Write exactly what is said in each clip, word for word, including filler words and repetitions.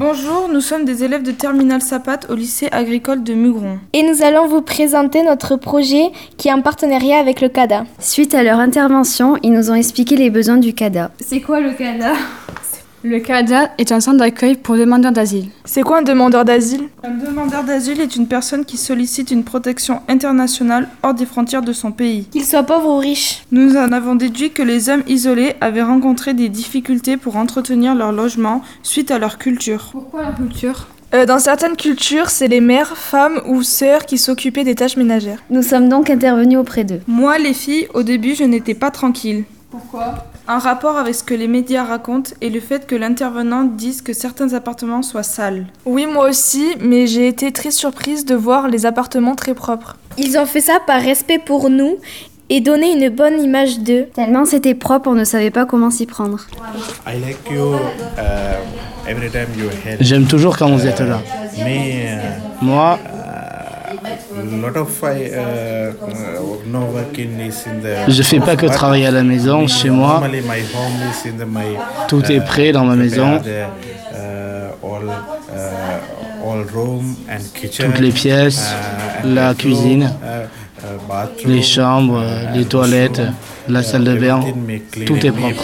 Bonjour, nous sommes des élèves de Terminal Sapat au lycée agricole de Mugron. Et nous allons vous présenter notre projet qui est en partenariat avec le CADA. Suite à leur intervention, ils nous ont expliqué les besoins du CADA. C'est quoi le CADA ? Le CADA est un centre d'accueil pour demandeurs d'asile. C'est quoi un demandeur d'asile ? Un demandeur d'asile est une personne qui sollicite une protection internationale hors des frontières de son pays. Qu'il soit pauvre ou riche. Nous en avons déduit que les hommes isolés avaient rencontré des difficultés pour entretenir leur logement suite à leur culture. Pourquoi la culture ? Euh, dans certaines cultures, c'est les mères, femmes ou sœurs qui s'occupaient des tâches ménagères. Nous sommes donc intervenus auprès d'eux. Moi, les filles, au début, je n'étais pas tranquille. Pourquoi ? Un rapport avec ce que les médias racontent et le fait que l'intervenant dise que certains appartements soient sales. Oui, moi aussi, mais j'ai été très surprise de voir les appartements très propres. Ils ont fait ça par respect pour nous et donner une bonne image d'eux. Tellement c'était propre, on ne savait pas comment s'y prendre. I like you, uh, every time you help. J'aime toujours quand vous êtes là. Me, uh, Moi, lot of I, uh, no working is in the. je fais pas que travailler à la maison. Chez moi, Normally my home is in the my. tout est prêt dans ma maison. The, uh, all, uh, all room and kitchen. Toutes les pièces, uh, and la bedroom, cuisine, uh, uh, bathroom, les chambres, uh, les toilettes, la salle de bain. everything make clean Tout est and neat. propre.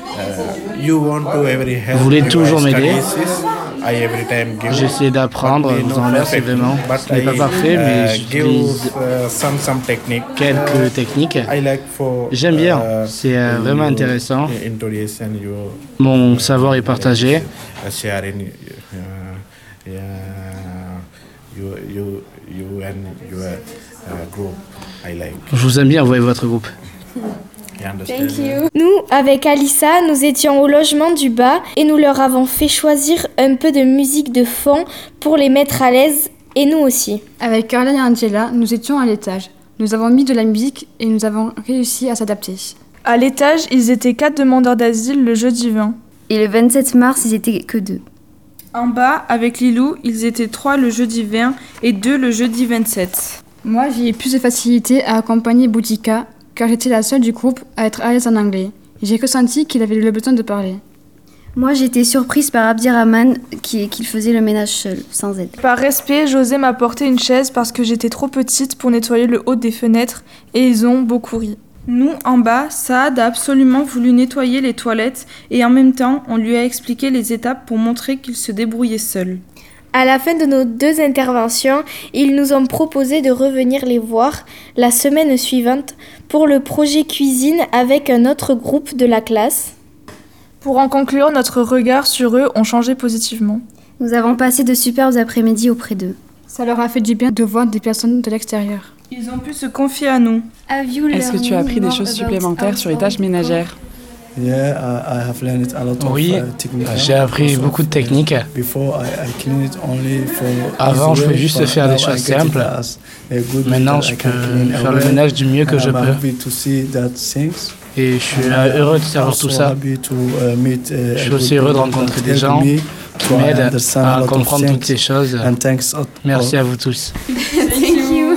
Uh, you want to every help Vous voulez your toujours m'aider. studies. I every time give. J'essaie d'apprendre, But we vous en know remercie perfect, vraiment. but Ce n'est pas I, parfait, mais uh, j'utilise give, uh, some, some technique. quelques techniques. I like for, J'aime bien, uh, c'est euh, vraiment you intéressant. introduce and you, Mon savoir est partagé. uh, share in, uh, yeah, you, you, you and your uh, group. I like. Je vous aime bien, vous et votre groupe. You understand? Thank you. Nous, avec Alissa, nous étions au logement du bas et nous leur avons fait choisir un peu de musique de fond pour les mettre à l'aise et nous aussi. Avec Carla et Angela, nous étions à l'étage. Nous avons mis de la musique et nous avons réussi à s'adapter. À l'étage, ils étaient quatre demandeurs d'asile le jeudi vingt. Et le vingt-sept mars, ils étaient que deux. En bas, avec Lilou, ils étaient trois le jeudi vingt et deux le jeudi vingt-sept. Moi, j'ai eu plus de facilité à accompagner Boutika car j'étais la seule du groupe à être à l'aise en anglais. J'ai ressenti qu'il avait le besoin de parler. Moi, j'ai été surprise par Abdirahman qui, qu'il faisait le ménage seul, sans aide. Par respect, José m'a porté une chaise parce que j'étais trop petite pour nettoyer le haut des fenêtres et ils ont beaucoup ri. Nous, en bas, Saad a absolument voulu nettoyer les toilettes et en même temps, on lui a expliqué les étapes pour montrer qu'il se débrouillait seul. À la fin de nos deux interventions, ils nous ont proposé de revenir les voir la semaine suivante pour le projet cuisine avec un autre groupe de la classe. Pour en conclure, notre regard sur eux ont changé positivement. Nous avons passé de superbes après-midi auprès d'eux. Ça leur a fait du bien de voir des personnes de l'extérieur. Ils ont pu se confier à nous. Est-ce que tu as appris des choses supplémentaires sur les tâches ménagères ? Oui, j'ai appris beaucoup de techniques. Avant, je pouvais juste faire des choses simples. Maintenant, je peux faire le ménage du mieux que je peux. Et je suis heureux de savoir tout ça. Je suis aussi heureux de rencontrer des gens qui m'aident à comprendre toutes ces choses. Merci à vous tous. Thank you.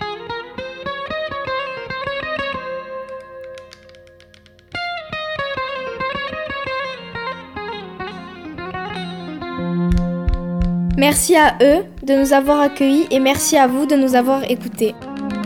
Merci à eux de nous avoir accueillis et merci à vous de nous avoir écoutés.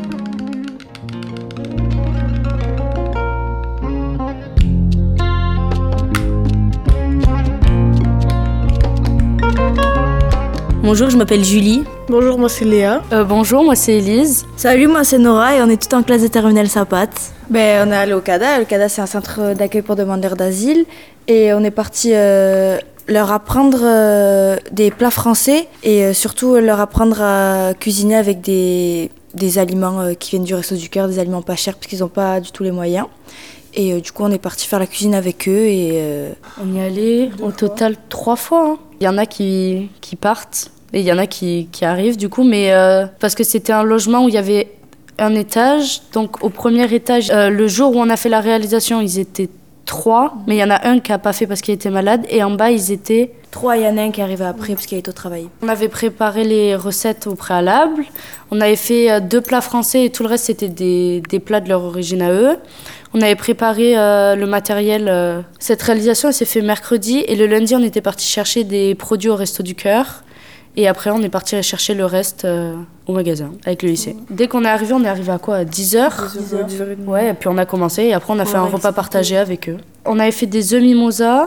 Bonjour, je m'appelle Julie. Bonjour, moi c'est Léa. Euh, bonjour, moi c'est Elise. Salut, moi c'est Nora et on est tout en classe de Terminal Sapat. Ben, on est allé au CADA. Le CADA, c'est un centre d'accueil pour demandeurs d'asile. Et on est parti euh, leur apprendre euh, des plats français et euh, surtout leur apprendre à cuisiner avec des, des aliments euh, qui viennent du Resto du Cœur, des aliments pas chers parce qu'ils n'ont pas du tout les moyens. Et euh, du coup, on est parti faire la cuisine avec eux et... Euh, on y allait au total trois fois. Hein. Il y en a qui, qui partent et il y en a qui, qui arrivent du coup, mais euh, parce que c'était un logement où il y avait un étage. Donc au premier étage, euh, le jour où on a fait la réalisation, ils étaient trois, mais il y en a un qui n'a pas fait parce qu'il était malade. Et en bas, ils étaient... Trois, il y en a un qui est arrivé après parce qu'il a été au travail. On avait préparé les recettes au préalable. On avait fait deux plats français et tout le reste, c'était des, des plats de leur origine à eux. On avait préparé euh, le matériel. Euh. Cette réalisation, elle s'est faite mercredi. Et le lundi, on était parti chercher des produits au Resto du Cœur. Et après, on est parti chercher le reste euh, au magasin, avec le lycée. Dès qu'on est arrivé, on est arrivé à quoi? À dix heures? dix heures, dix heures trente. Ouais, et puis on a commencé. Et après, on a fait ouais, un repas partagé avec eux. On avait fait des œufs mimosa.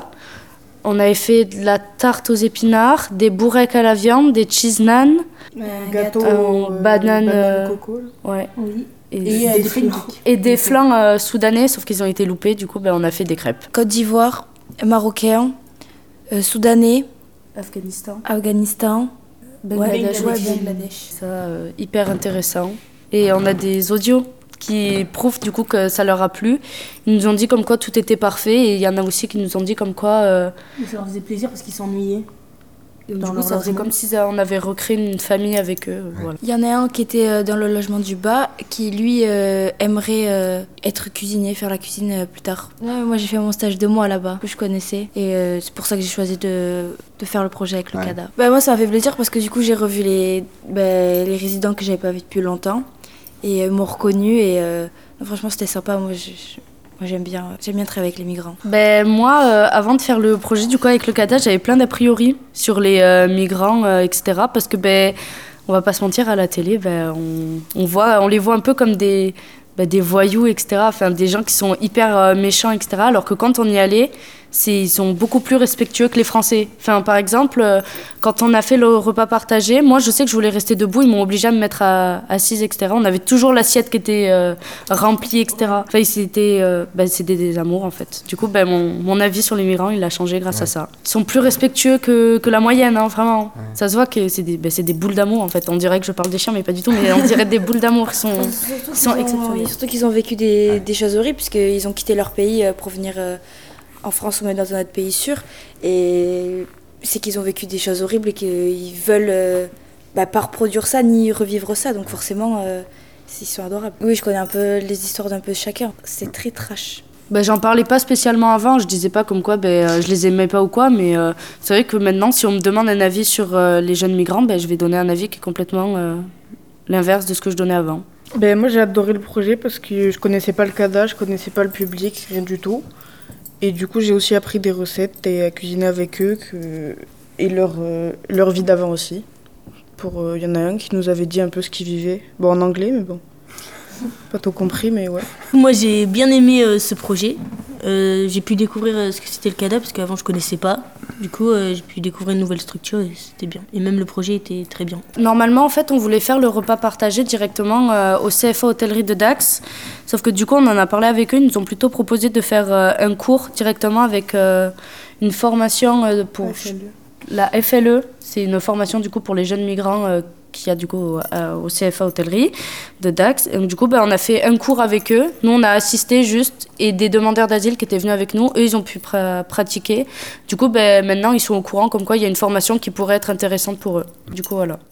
On avait fait de la tarte aux épinards, des bourrecs à la viande, des cheese naan. Un gâteau euh, banane, banane coco. Ouais. Oui. Et, Et, euh, des, des flancs. et des flancs euh, soudanais, sauf qu'ils ont été loupés. Du coup, ben, on a fait des crêpes. Côte d'Ivoire, marocain, euh, soudanais, Afghanistan. Afghanistan, Bangladesh. ouais, Bangladesh. Ça, euh, hyper intéressant. Et on a des audios qui prouvent du coup que ça leur a plu. Ils nous ont dit comme quoi tout était parfait et il y en a aussi qui nous ont dit comme quoi... Euh, ça leur faisait plaisir parce qu'ils s'ennuyaient. Du coup, ça faisait comme si on avait recréé une famille avec eux. Ouais. Voilà. Il y en a un qui était dans le logement du bas, qui lui euh, aimerait euh, être cuisinier, faire la cuisine euh, plus tard. Ouais, moi j'ai fait mon stage deux mois là-bas, que je connaissais, et euh, c'est pour ça que j'ai choisi de, de faire le projet avec le Ouais. C A D A. Bah, moi ça m'a fait plaisir parce que du coup j'ai revu les, bah, les résidents que j'avais pas vus depuis longtemps, et ils m'ont reconnu, et euh, franchement c'était sympa. Moi je, je... Moi, j'aime bien, j'aime bien travailler avec les migrants. Ben, moi, euh, avant de faire le projet du coup avec le C A D A, j'avais plein d'a priori sur les euh, migrants, euh, et cetera. Parce que, ben, on va pas se mentir, à la télé, ben, on, on, voit, on les voit un peu comme des, ben, des voyous, et cetera. Enfin, des gens qui sont hyper euh, méchants, et cetera. Alors que quand on y allait, c'est, ils sont beaucoup plus respectueux que les Français. Enfin, par exemple, euh, quand on a fait le repas partagé, moi, je sais que je voulais rester debout. Ils m'ont obligée à me mettre à, assise, et cetera. On avait toujours l'assiette qui était euh, remplie, et cetera. Enfin, c'était euh, ben, des, des amours, en fait. Du coup, ben, mon, mon avis sur les migrants, il a changé grâce ouais. à ça. Ils sont plus respectueux que, que la moyenne, hein, vraiment. Ouais. Ça se voit que c'est des, ben, c'est des boules d'amour, en fait. On dirait que je parle des chiens, mais pas du tout. Mais on dirait des boules d'amour qui sont, qui sont exceptionnelles. Surtout qu'ils ont vécu des, des choses horribles, puisqu'ils ont quitté leur pays pour venir... Euh, en France ou même dans un autre pays sûr, et c'est qu'ils ont vécu des choses horribles et qu'ils veulent euh, bah, pas reproduire ça ni revivre ça, donc forcément euh, ils sont adorables. Oui, je connais un peu les histoires d'un peu chacun, c'est très trash. Ben, j'en parlais pas spécialement avant, je disais pas comme quoi ben, euh, je les aimais pas ou quoi, mais euh, c'est vrai que maintenant si on me demande un avis sur euh, les jeunes migrants, ben, je vais donner un avis qui est complètement euh, l'inverse de ce que je donnais avant. Ben, moi j'ai adoré le projet parce que je connaissais pas le C A D A, je connaissais pas le public, rien du tout. Et du coup, j'ai aussi appris des recettes et à cuisiner avec eux que... et leur, euh, leur vie d'avant aussi. Il euh, y en a un qui nous avait dit un peu ce qu'il vivait. Bon, en anglais, mais bon. Pas tout compris, mais ouais. Moi, j'ai bien aimé euh, ce projet. Euh, j'ai pu découvrir euh, ce que c'était le C A D A parce qu'avant, je connaissais pas. Du coup, euh, j'ai pu découvrir une nouvelle structure et c'était bien. Et même le projet était très bien. Normalement, en fait, on voulait faire le repas partagé directement euh, au C F A Hôtellerie de Dax. Sauf que du coup, on en a parlé avec eux. Ils nous ont plutôt proposé de faire euh, un cours directement avec euh, une formation euh, pour F L E. La F L E. C'est une formation du coup pour les jeunes migrants euh, qu'il y a du coup euh, au C F A Hôtellerie de Dax. Et donc, du coup, ben, on a fait un cours avec eux. Nous, on a assisté juste et des demandeurs d'asile qui étaient venus avec nous. Eux, ils ont pu pr- pratiquer. Du coup, ben, maintenant, ils sont au courant comme quoi il y a une formation qui pourrait être intéressante pour eux. Du coup, voilà.